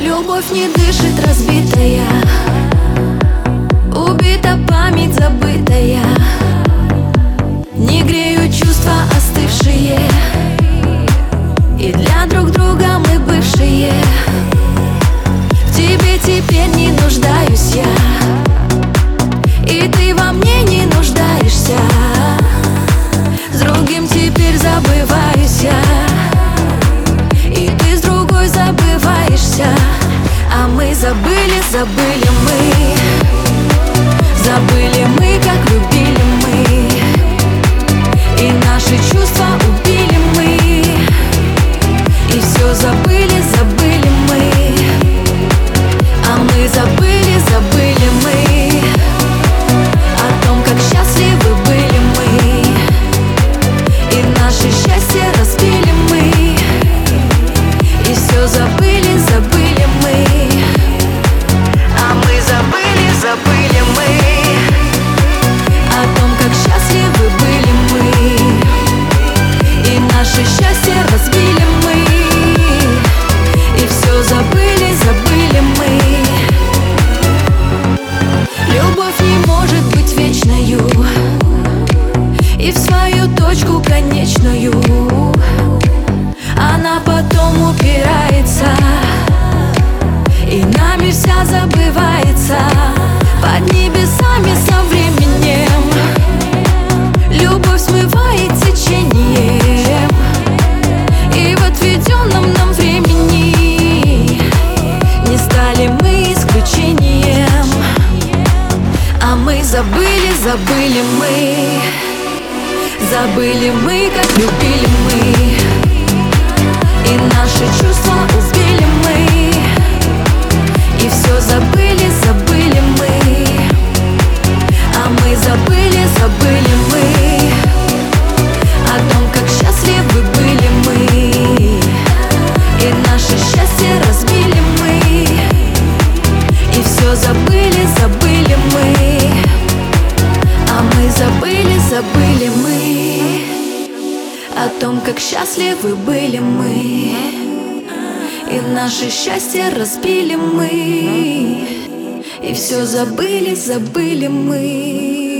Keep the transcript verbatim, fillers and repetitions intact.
Любовь не дышит, разбитая, убита память, забытая. Не греют чувства остывшие, и для друг друга мы бывшие. В тебе теперь не нуждаюсь я, и ты во мне не нуждаешься. С другим теперь забываюсь я, и ты с другой забываешься. А мы забыли, забыли мы, забыли мы, как любили мы, и наши чувства убили мы, и все забыли, забыли мы. А мы забыли, забыли мы о том, как счастливы были мы, и наше счастье разбили мы, и все забыли, забыли мы. А мы забыли, забыли мы о том, как счастливы были мы, и наше счастье разбили мы, и все забыли, забыли мы. Любовь не может быть вечною, и в свою точку конечную она потом упирается, и нами вся забывается под небесами со временем. Любовь смывает течением, и в отведенном нам времени не стали мы исключением. А мы забыли, забыли мы, забыли мы, как любили мы, и наши чувства убили мы, и все забыли, забыли мы. А мы забыли, забыли мы о том, как счастливы были мы, и наше счастье разбили мы, и все забыли, забыли мы. А мы забыли, забыли мы о том, как счастливы были мы, и наше счастье разбили мы, и все забыли, забыли мы.